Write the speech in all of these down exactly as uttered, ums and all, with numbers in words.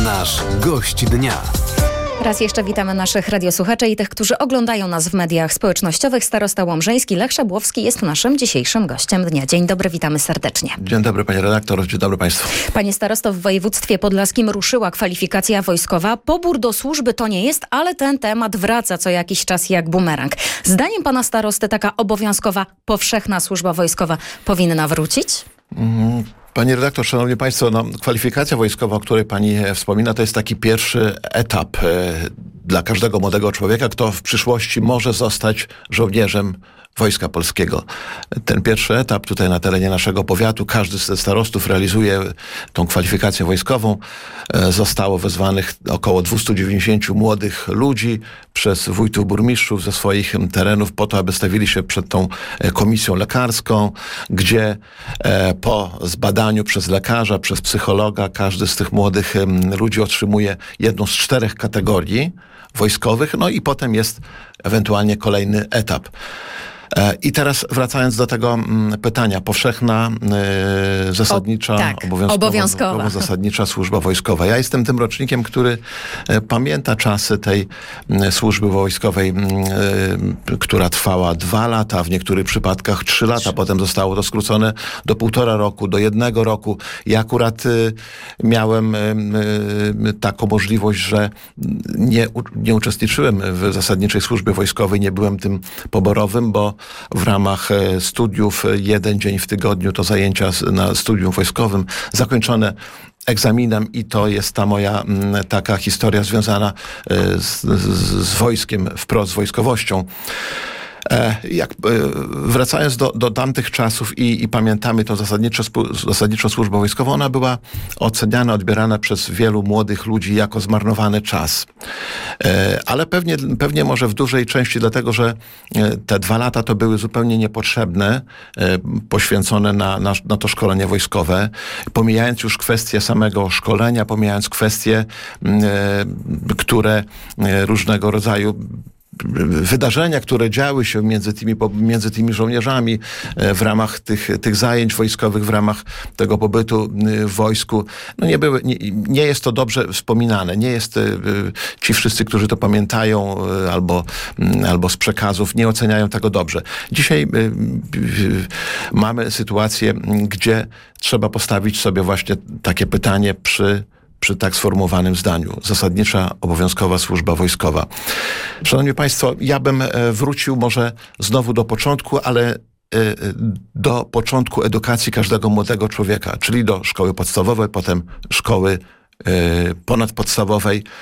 Nasz gość dnia. Raz jeszcze witamy naszych radiosłuchaczy i tych, którzy oglądają nas w mediach społecznościowych. Starosta łomżyński Lech Szabłowski jest naszym dzisiejszym gościem dnia. Dzień dobry, witamy serdecznie. Dzień dobry, panie redaktor, dzień dobry państwu. Panie starosto, w województwie podlaskim ruszyła kwalifikacja wojskowa. Pobór do służby to nie jest, ale ten temat wraca co jakiś czas jak bumerang. Zdaniem pana starosty taka obowiązkowa, powszechna służba wojskowa powinna wrócić? Mm. Panie redaktor, szanowni państwo, no, kwalifikacja wojskowa, o której pani wspomina, to jest taki pierwszy etap e, dla każdego młodego człowieka, kto w przyszłości może zostać żołnierzem Wojska Polskiego. Ten pierwszy etap tutaj na terenie naszego powiatu, każdy ze starostów realizuje tą kwalifikację wojskową. E, zostało wezwanych około dwieście dziewięćdziesiąt młodych ludzi przez wójtów, burmistrzów ze swoich terenów po to, aby stawili się przed tą komisją lekarską, gdzie e, po zbadaniu przez lekarza, przez psychologa, każdy z tych młodych e, ludzi otrzymuje jedną z czterech kategorii wojskowych, no i potem jest ewentualnie kolejny etap. I teraz wracając do tego pytania, powszechna, e, zasadnicza, o, tak, obowiązkowa, obowiązkowa. zasadnicza służba wojskowa. Ja jestem tym rocznikiem, który e, pamięta czasy tej e, służby wojskowej, e, która trwała dwa lata, w niektórych przypadkach trzy lata, potem zostało to skrócone do półtora roku, do jednego roku. Ja akurat e, miałem e, e, taką możliwość, że nie, nie uczestniczyłem w zasadniczej służbie wojskowej, nie byłem tym poborowym, bo w ramach studiów jeden dzień w tygodniu to zajęcia na studium wojskowym zakończone egzaminem i to jest ta moja m, taka historia związana z, z, z wojskiem, wprost z wojskowością. E, jak, e, wracając do, do tamtych czasów i, i pamiętamy tą zasadniczą, zasadniczą służbę wojskową, ona była oceniana, odbierana przez wielu młodych ludzi jako zmarnowany czas. E, ale pewnie, pewnie może w dużej części dlatego, że e, te dwa lata to były zupełnie niepotrzebne, e, poświęcone na, na, na to szkolenie wojskowe. Pomijając już kwestię samego szkolenia, pomijając kwestie, e, które e, różnego rodzaju wydarzenia, które działy się między tymi, między tymi żołnierzami w ramach tych, tych zajęć wojskowych, w ramach tego pobytu w wojsku, no nie były, nie, nie jest to dobrze wspominane. Nie jest, ci wszyscy, którzy to pamiętają albo, albo z przekazów, nie oceniają tego dobrze. Dzisiaj mamy sytuację, gdzie trzeba postawić sobie właśnie takie pytanie przy przy tak sformułowanym zdaniu. Zasadnicza, obowiązkowa służba wojskowa. Szanowni państwo, ja bym wrócił może znowu do początku, ale do początku edukacji każdego młodego człowieka, czyli do szkoły podstawowej, potem szkoły ponadpodstawowej.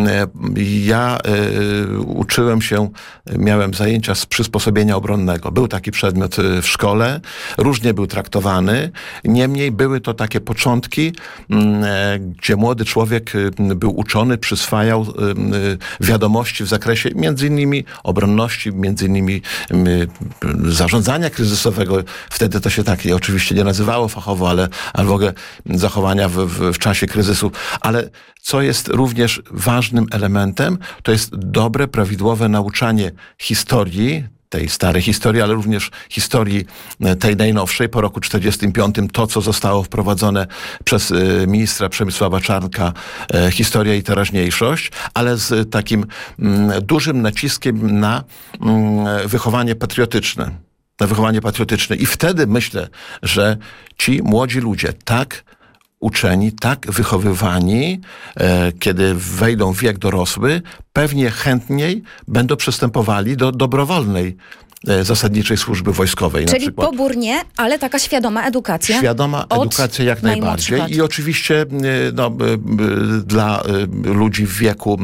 Ja y, uczyłem się, miałem zajęcia z przysposobienia obronnego. Był taki przedmiot w szkole, różnie był traktowany, niemniej były to takie początki, y, gdzie młody człowiek y, był uczony, przyswajał y, wiadomości w zakresie między innymi obronności, między innymi y, zarządzania kryzysowego. Wtedy to się tak oczywiście nie nazywało fachowo, ale, ale w ogóle zachowania w, w, w czasie kryzysu. Ale co jest również ważnym elementem, to jest dobre, prawidłowe nauczanie historii, tej starej historii, ale również historii tej najnowszej, po roku czterdziestym piątym, to, co zostało wprowadzone przez y, ministra Przemysława Czarnka, y, historia i teraźniejszość, ale z takim y, dużym naciskiem na y, wychowanie patriotyczne. Na wychowanie patriotyczne. I wtedy myślę, że ci młodzi ludzie tak uczeni, tak wychowywani, e, kiedy wejdą w wiek dorosły, pewnie chętniej będą przystępowali do dobrowolnej e, zasadniczej służby wojskowej. Czyli na przykład. Pobór nie, ale taka świadoma edukacja? Świadoma edukacja jak najbardziej. lat. I oczywiście e, no, e, dla e, ludzi w wieku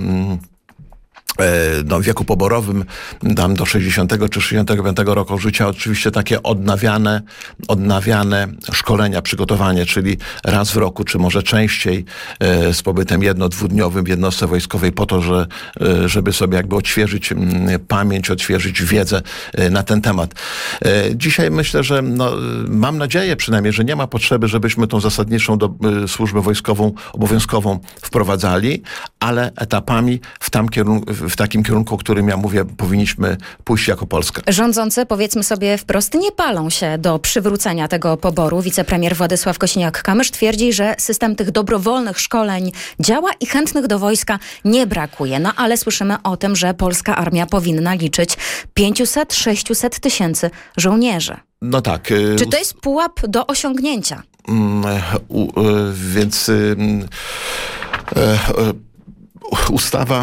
no, w wieku poborowym, tam do sześćdziesiątego czy sześćdziesiątego piątego roku życia, oczywiście takie odnawiane, odnawiane szkolenia, przygotowanie, czyli raz w roku, czy może częściej, e, z pobytem jedno-dwudniowym w jednostce wojskowej po to, że, e, żeby sobie jakby odświeżyć m, pamięć, odświeżyć wiedzę e, na ten temat. E, dzisiaj myślę, że no, mam nadzieję przynajmniej, że nie ma potrzeby, żebyśmy tą zasadniczą do, e, służbę wojskową, obowiązkową wprowadzali, ale etapami w tam kierunku, w takim kierunku, o którym ja mówię, powinniśmy pójść jako Polska. Rządzący, powiedzmy sobie wprost, nie palą się do przywrócenia tego poboru. Wicepremier Władysław Kosiniak-Kamysz twierdzi, że system tych dobrowolnych szkoleń działa i chętnych do wojska nie brakuje. No ale słyszymy o tym, że polska armia powinna liczyć pięćset sześćset tysięcy żołnierzy. No tak. Czy to jest pułap do osiągnięcia? Więc ustawa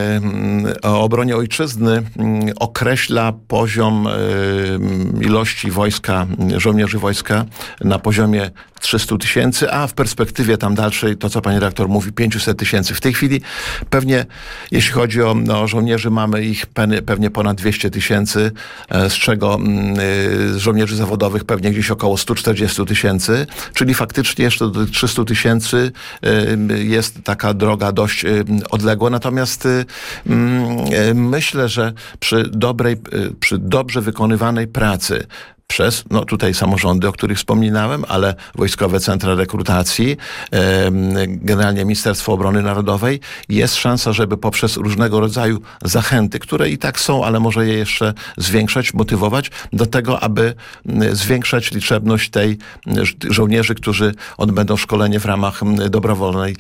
o obronie ojczyzny określa poziom ilości wojska, żołnierzy wojska na poziomie trzystu tysięcy, a w perspektywie tam dalszej, to co pani redaktor mówi, pięćset tysięcy. W tej chwili pewnie, jeśli chodzi o, o żołnierzy, mamy ich pewnie ponad dwieście tysięcy, z czego z żołnierzy zawodowych pewnie gdzieś około sto czterdzieści tysięcy, czyli faktycznie jeszcze do trzystu tysięcy jest taka droga dość odległa. Natomiast myślę, że przy dobrej, przy dobrze wykonywanej pracy przez, no tutaj samorządy, o których wspominałem, ale Wojskowe Centra Rekrutacji, e, generalnie Ministerstwo Obrony Narodowej, jest szansa, żeby poprzez różnego rodzaju zachęty, które i tak są, ale może je jeszcze zwiększać, motywować do tego, aby zwiększać liczebność tej żołnierzy, którzy odbędą szkolenie w ramach dobrowolnej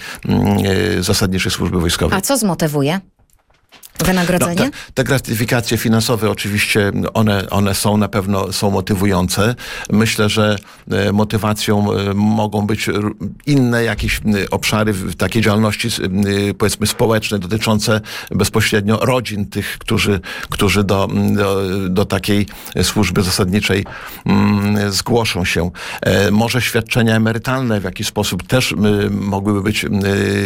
e, zasadniczej służby wojskowej. A co zmotywuje? Wynagrodzenie? No, te, te gratyfikacje finansowe oczywiście one, one są na pewno są motywujące. Myślę, że e, motywacją e, mogą być inne jakieś e, obszary w takiej działalności e, powiedzmy społecznej dotyczące bezpośrednio rodzin tych, którzy, którzy do, do, do takiej służby zasadniczej mm, zgłoszą się. E, może świadczenia emerytalne w jakiś sposób też e, mogłyby być e,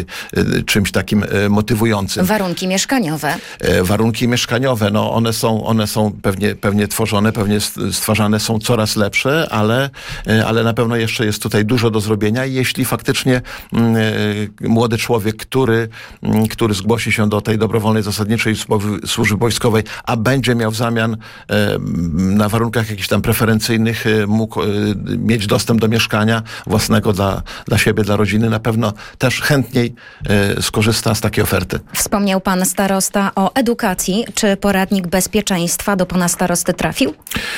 e, czymś takim e, motywującym. Warunki mieszkaniowe. Warunki mieszkaniowe, no one są, one są pewnie, pewnie tworzone, pewnie stwarzane są coraz lepsze, ale, ale na pewno jeszcze jest tutaj dużo do zrobienia i jeśli faktycznie mm, młody człowiek, który, który zgłosi się do tej dobrowolnej zasadniczej służby wojskowej, a będzie miał w zamian e, na warunkach jakichś tam preferencyjnych e, mógł e, mieć dostęp do mieszkania własnego dla, dla siebie, dla rodziny, na pewno też chętniej e, skorzysta z takiej oferty. Wspomniał pan starosta o edukacji. Czy poradnik bezpieczeństwa do pana starosty trafił?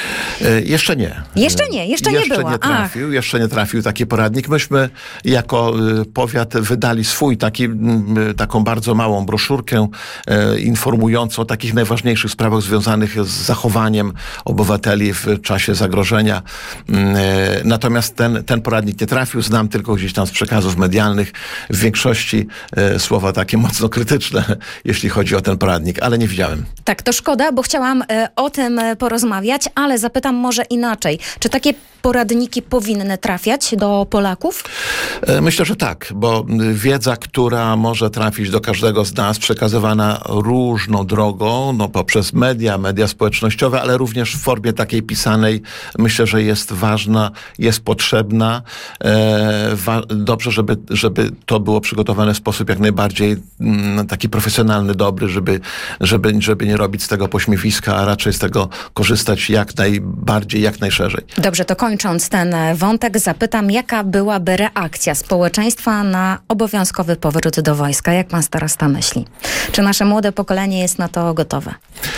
E, jeszcze nie. Jeszcze nie, jeszcze, jeszcze nie było. Nie trafił, Ach. jeszcze nie trafił taki poradnik. Myśmy jako y, powiat wydali swój, taki, y, taką bardzo małą broszurkę y, informującą o takich najważniejszych sprawach związanych z zachowaniem obywateli w czasie zagrożenia. Y, natomiast ten, ten poradnik nie trafił. Znam tylko gdzieś tam z przekazów medialnych w większości y, słowa takie mocno krytyczne, jeśli chodzi o ten poradnik, ale nie widziałem. Tak, to szkoda, bo chciałam y, o tym y, porozmawiać, ale zapytam może inaczej. Czy takie poradniki powinny trafiać do Polaków? E, myślę, że tak, bo wiedza, która może trafić do każdego z nas, przekazywana różną drogą, no poprzez media, media społecznościowe, ale również w formie takiej pisanej, myślę, że jest ważna, jest potrzebna. E, wa- dobrze, żeby, żeby to było przygotowane w sposób jak najbardziej mm, taki profesjonalny, dobry, żeby, żeby, żeby nie robić z tego pośmiewiska, a raczej z tego korzystać jak najbardziej, jak najszerzej. Dobrze, to kończąc ten wątek, zapytam, jaka byłaby reakcja społeczeństwa na obowiązkowy powrót do wojska? Jak pan starosta myśli? Czy nasze młode pokolenie jest na to gotowe?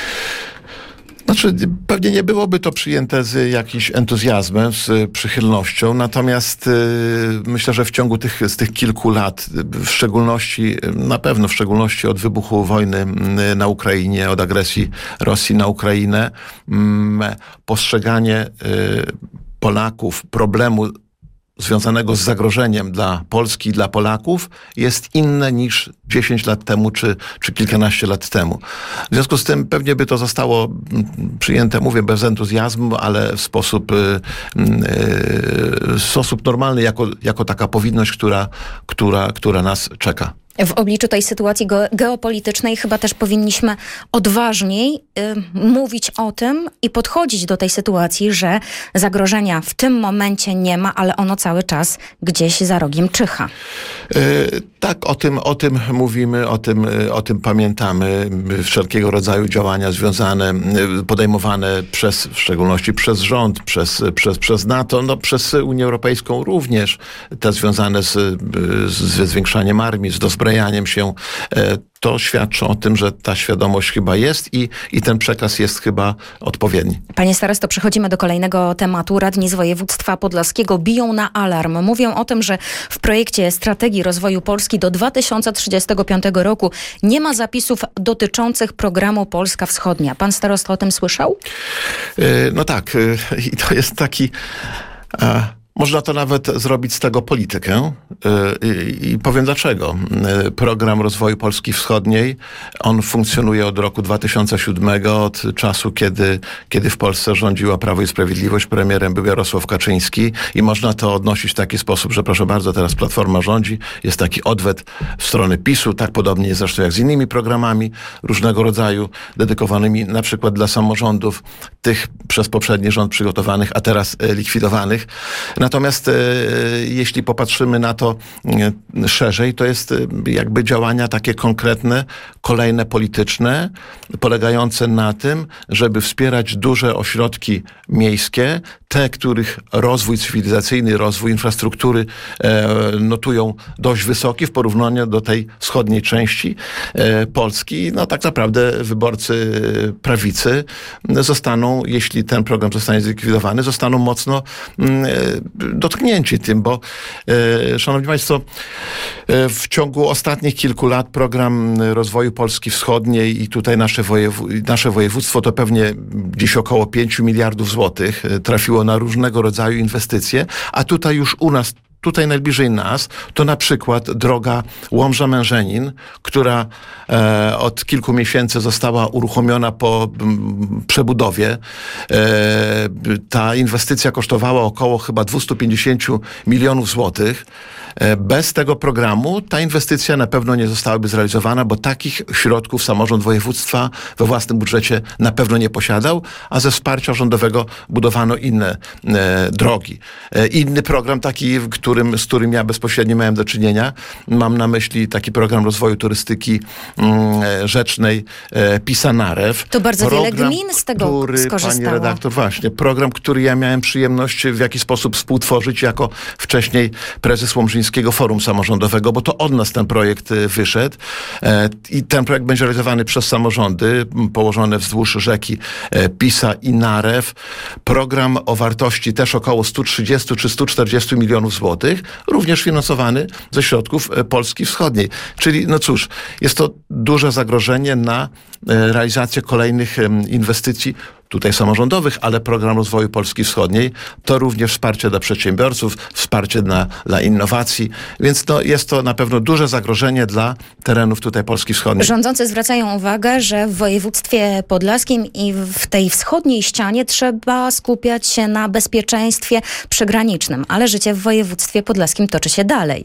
Znaczy, pewnie nie byłoby to przyjęte z jakimś entuzjazmem, z przychylnością, natomiast y, myślę, że w ciągu tych, z tych kilku lat, w szczególności, na pewno w szczególności od wybuchu wojny y, na Ukrainie, od agresji Rosji na Ukrainę, y, postrzeganie y, Polaków problemu związanego z zagrożeniem dla Polski i dla Polaków jest inne niż dziesięć lat temu, czy, czy kilkanaście lat temu. W związku z tym pewnie by to zostało przyjęte, mówię, bez entuzjazmu, ale w sposób, w sposób normalny, jako, jako taka powinność, która, która, która nas czeka. W obliczu tej sytuacji ge- geopolitycznej chyba też powinniśmy odważniej y, mówić o tym i podchodzić do tej sytuacji, że zagrożenia w tym momencie nie ma, ale ono cały czas gdzieś za rogiem czyha. Yy, tak, o tym, o tym mówimy, o tym, o tym pamiętamy. Wszelkiego rodzaju działania związane, podejmowane przez, w szczególności przez rząd, przez, przez, przez NATO, no przez Unię Europejską również, te związane z, z zwiększaniem armii, z dozbrojeniem, rozbrajaniem się, to świadczy o tym, że ta świadomość chyba jest i, i ten przekaz jest chyba odpowiedni. Panie starosto, przechodzimy do kolejnego tematu. Radni z województwa podlaskiego biją na alarm. Mówią o tym, że w projekcie strategii rozwoju Polski do dwa tysiące trzydziestego piątego roku nie ma zapisów dotyczących programu Polska Wschodnia. Pan starosta o tym słyszał? No tak. I to jest taki... Można to nawet zrobić z tego politykę i, i powiem dlaczego. Program Rozwoju Polski Wschodniej, on funkcjonuje od roku dwa tysiące siódmego, od czasu, kiedy, kiedy w Polsce rządziła Prawo i Sprawiedliwość, premierem był Jarosław Kaczyński i można to odnosić w taki sposób, że proszę bardzo, teraz Platforma rządzi, jest taki odwet w stronę PiSu, tak podobnie zresztą jak z innymi programami różnego rodzaju, dedykowanymi na przykład dla samorządów, tych przez poprzedni rząd przygotowanych, a teraz likwidowanych. Natomiast e, jeśli popatrzymy na to e, szerzej, to jest e, jakby działania takie konkretne, kolejne polityczne, polegające na tym, żeby wspierać duże ośrodki miejskie, te, których rozwój cywilizacyjny, rozwój infrastruktury e, notują dość wysoki w porównaniu do tej wschodniej części e, Polski. No tak naprawdę wyborcy prawicy zostaną, jeśli ten program zostanie zlikwidowany, zostaną mocno e, dotknięci tym, bo e, szanowni państwo, e, w ciągu ostatnich kilku lat program rozwoju Polski Wschodniej i tutaj nasze, wojew- nasze województwo to pewnie dziś około pięć miliardów złotych e, trafiło na różnego rodzaju inwestycje, a tutaj już u nas tutaj najbliżej nas, to na przykład droga Łomża-Mężenin, która e, od kilku miesięcy została uruchomiona po m, przebudowie. E, ta inwestycja kosztowała około chyba dwieście pięćdziesiąt milionów złotych. E, bez tego programu ta inwestycja na pewno nie zostałaby zrealizowana, bo takich środków samorząd województwa we własnym budżecie na pewno nie posiadał, a ze wsparcia rządowego budowano inne e, drogi. E, inny program taki, który Którym, z którym ja bezpośrednio miałem do czynienia. Mam na myśli taki program rozwoju turystyki mm, rzecznej e, Pisanarew. To bardzo program, wiele gmin z tego który, skorzystało. Pani redaktor, właśnie. Program, który ja miałem przyjemność w jakiś sposób współtworzyć jako wcześniej prezes Łomżyńskiego Forum Samorządowego, bo to od nas ten projekt wyszedł. E, I ten projekt będzie realizowany przez samorządy położone wzdłuż rzeki e, Pisa i Narew. Program o wartości też około sto trzydzieści czy sto czterdzieści milionów złotych, również finansowany ze środków Polski Wschodniej. Czyli, no cóż, jest to duże zagrożenie na realizację kolejnych inwestycji, tutaj samorządowych, ale program rozwoju Polski Wschodniej to również wsparcie dla przedsiębiorców, wsparcie dla, dla innowacji, więc no, jest to na pewno duże zagrożenie dla terenów tutaj Polski Wschodniej. Rządzący zwracają uwagę, że w województwie podlaskim i w tej wschodniej ścianie trzeba skupiać się na bezpieczeństwie przygranicznym, ale życie w województwie podlaskim toczy się dalej.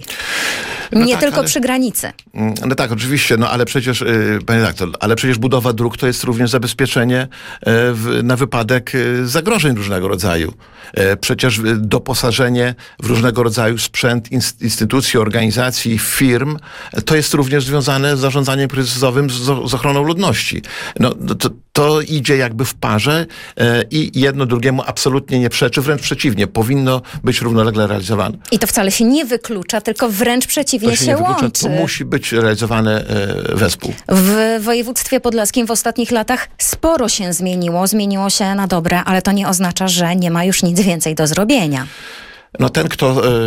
No Nie tak, tylko ale, przy granicy. No tak, oczywiście, no ale przecież, yy, panie redaktor, ale przecież budowa dróg to jest również zabezpieczenie yy, w, na wypadek yy, zagrożeń różnego rodzaju. Yy, przecież yy, doposażenie w różnego rodzaju sprzęt instytucji, organizacji, firm, yy, to jest również związane z zarządzaniem kryzysowym, z, z ochroną ludności. No, to, to idzie jakby w parze yy, i jedno drugiemu absolutnie nie przeczy, wręcz przeciwnie, powinno być równolegle realizowane. I to wcale się nie wyklucza, tylko wręcz przeciwnie to się, się nie wyklucza, łączy. To musi być realizowane e, wespół. W województwie podlaskim w ostatnich latach sporo się zmieniło. Zmieniło się na dobre, ale to nie oznacza, że nie ma już nic więcej do zrobienia. No ten, kto e,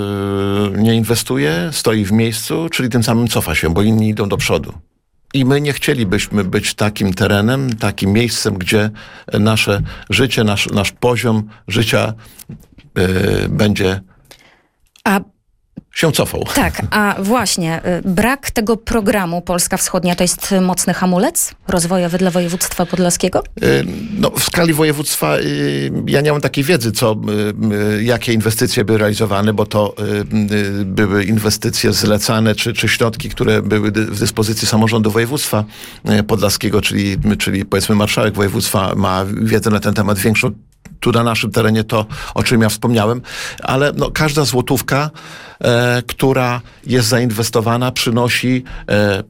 nie inwestuje, stoi w miejscu, czyli tym samym cofa się, bo inni idą do przodu. I my nie chcielibyśmy być takim terenem, takim miejscem, gdzie nasze życie, nasz, nasz poziom życia e, będzie A się cofał. Tak, a właśnie brak tego programu Polska Wschodnia to jest mocny hamulec rozwojowy dla województwa podlaskiego? No, w skali województwa ja nie mam takiej wiedzy, co, jakie inwestycje były realizowane, bo to były inwestycje zlecane, czy, czy środki, które były w dyspozycji samorządu województwa podlaskiego, czyli, czyli powiedzmy marszałek województwa ma wiedzę na ten temat większą. Tu na naszym terenie to, o czym ja wspomniałem, ale no, każda złotówka, e, która jest zainwestowana, przynosi e,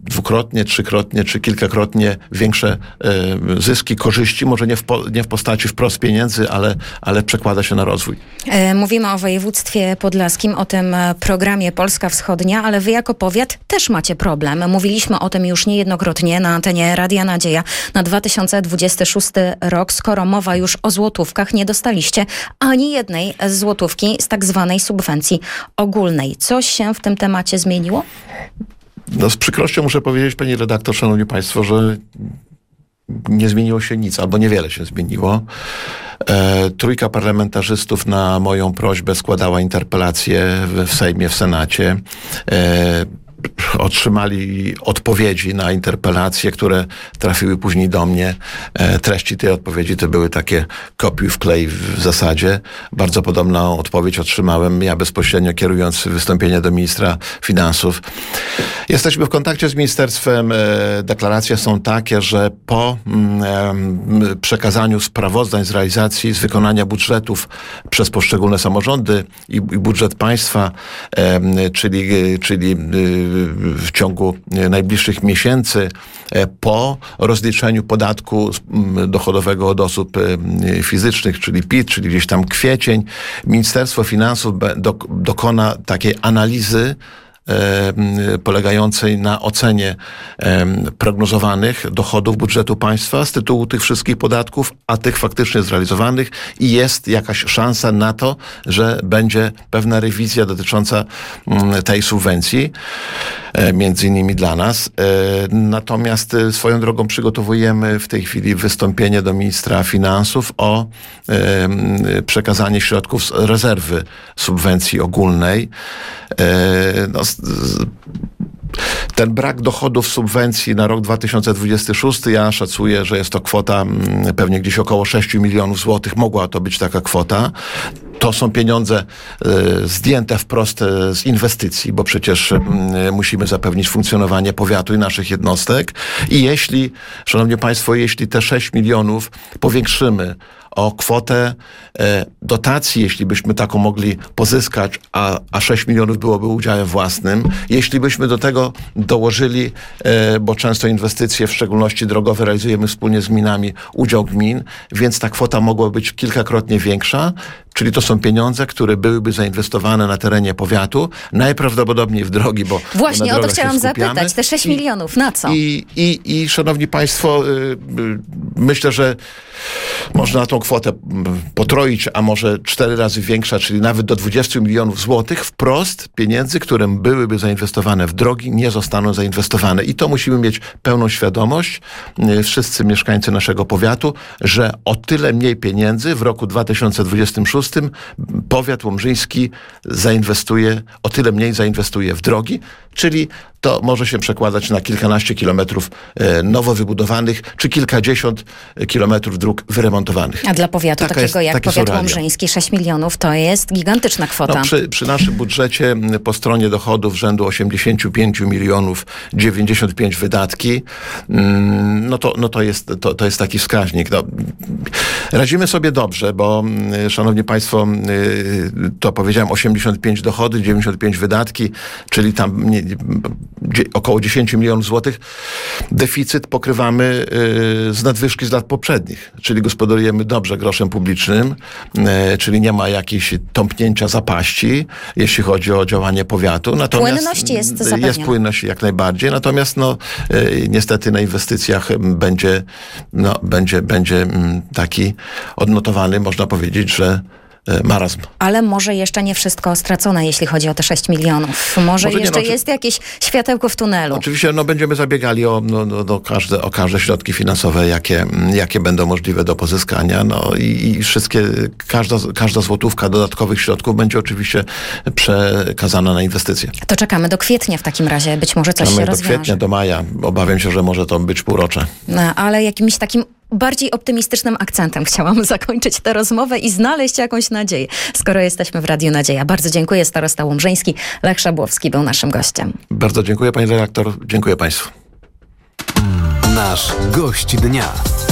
dwukrotnie, trzykrotnie czy kilkakrotnie większe e, zyski, korzyści, może nie w, po, nie w postaci wprost pieniędzy, ale, ale przekłada się na rozwój. Mówimy o województwie podlaskim, o tym programie Polska Wschodnia, ale wy jako powiat też macie problem. Mówiliśmy o tym już niejednokrotnie na antenie Radia Nadzieja. Na dwa tysiące dwudziesty szósty rok, skoro mowa już o złotówkach, nie dostaliście ani jednej złotówki z tak zwanej subwencji ogólnej. Coś się w tym temacie zmieniło? No z przykrością muszę powiedzieć, pani redaktor, szanowni państwo, że nie zmieniło się nic, albo niewiele się zmieniło. E, trójka parlamentarzystów na moją prośbę składała interpelacje w, w Sejmie, w Senacie. E, otrzymali odpowiedzi na interpelacje, które trafiły później do mnie. E, treści tej odpowiedzi to były takie kopiuj wklej w zasadzie. Bardzo podobną odpowiedź otrzymałem ja bezpośrednio, kierując wystąpienie do ministra finansów. Jesteśmy w kontakcie z ministerstwem. E, deklaracje są takie, że po e, przekazaniu sprawozdań z realizacji, z wykonania budżetów przez poszczególne samorządy i, i budżet państwa, e, czyli, czyli e, w ciągu najbliższych miesięcy po rozliczeniu podatku dochodowego od osób fizycznych, czyli P I T, czyli gdzieś tam kwiecień, Ministerstwo Finansów dokona takiej analizy polegającej na ocenie prognozowanych dochodów budżetu państwa z tytułu tych wszystkich podatków, a tych faktycznie zrealizowanych, i jest jakaś szansa na to, że będzie pewna rewizja dotycząca tej subwencji, między innymi dla nas. Natomiast swoją drogą przygotowujemy w tej chwili wystąpienie do ministra finansów o przekazanie środków z rezerwy subwencji ogólnej. No, ten brak dochodów subwencji na rok dwa tysiące dwudziesty szósty, ja szacuję, że jest to kwota pewnie gdzieś około sześć milionów złotych. Mogła to być taka kwota. To są pieniądze y, zdjęte wprost y, z inwestycji, bo przecież y, musimy zapewnić funkcjonowanie powiatu i naszych jednostek. I jeśli, szanowni państwo, jeśli te sześć milionów powiększymy o kwotę e, dotacji, jeśli byśmy taką mogli pozyskać, a, a sześć milionów byłoby udziałem własnym. Jeśli byśmy do tego dołożyli, e, bo często inwestycje, w szczególności drogowe, realizujemy wspólnie z gminami, udział gmin, więc ta kwota mogła być kilkakrotnie większa, czyli to są pieniądze, które byłyby zainwestowane na terenie powiatu, najprawdopodobniej w drogi, bo właśnie na o to chciałam zapytać, te sześć milionów, na co? I, i, i szanowni państwo, y, y, myślę, że można tą kwotę potroić, a może cztery razy większa, czyli nawet do dwudziestu milionów złotych wprost pieniędzy, które byłyby zainwestowane w drogi, nie zostaną zainwestowane. I to musimy mieć pełną świadomość, wszyscy mieszkańcy naszego powiatu, że o tyle mniej pieniędzy w roku dwa tysiące dwudziestym szóstym powiat łomżyński zainwestuje, o tyle mniej zainwestuje w drogi, czyli to może się przekładać na kilkanaście kilometrów e, nowo wybudowanych, czy kilkadziesiąt kilometrów dróg wyremontowanych. A dla powiatu Taka takiego jest, jak powiat łomżyński sześć milionów to jest gigantyczna kwota. No, przy, przy naszym budżecie po stronie dochodów rzędu osiemdziesiąt pięć milionów, dziewięćdziesiąt pięć wydatki, no to, no to, jest, to, to jest taki wskaźnik. No, radzimy sobie dobrze, bo szanowni państwo, to powiedziałem osiemdziesiąt pięć dochody, dziewięćdziesiąt pięć wydatki, czyli tam nie, około dziesięć milionów złotych. Deficyt pokrywamy y, z nadwyżki z lat poprzednich, czyli gospodarujemy dobrze groszem publicznym, y, czyli nie ma jakiejś tąpnięcia zapaści, jeśli chodzi o działanie powiatu. Natomiast płynność jest zapewniona. Jest płynność jak najbardziej, natomiast no, y, niestety na inwestycjach będzie, no, będzie, będzie taki odnotowany, można powiedzieć, że marazm. Ale może jeszcze nie wszystko stracone, jeśli chodzi o te sześć milionów. Może, może jeszcze nie, no, jest jakieś światełko w tunelu. Oczywiście no, będziemy zabiegali o, no, no, no, każde, o każde środki finansowe, jakie, jakie będą możliwe do pozyskania. No i, i wszystkie, każda, każda złotówka dodatkowych środków będzie oczywiście przekazana na inwestycje. To czekamy do kwietnia w takim razie. Być może coś czekamy się rozwiąże. Do kwietnia, do maja. Obawiam się, że może to być półrocze. No, ale jakimś takim bardziej optymistycznym akcentem chciałam zakończyć tę rozmowę i znaleźć jakąś nadzieję, skoro jesteśmy w Radiu Nadzieja. Bardzo dziękuję. Starosta łomżyński Lech Szabłowski był naszym gościem. Bardzo dziękuję, pani redaktor. Dziękuję państwu. Nasz gość dnia.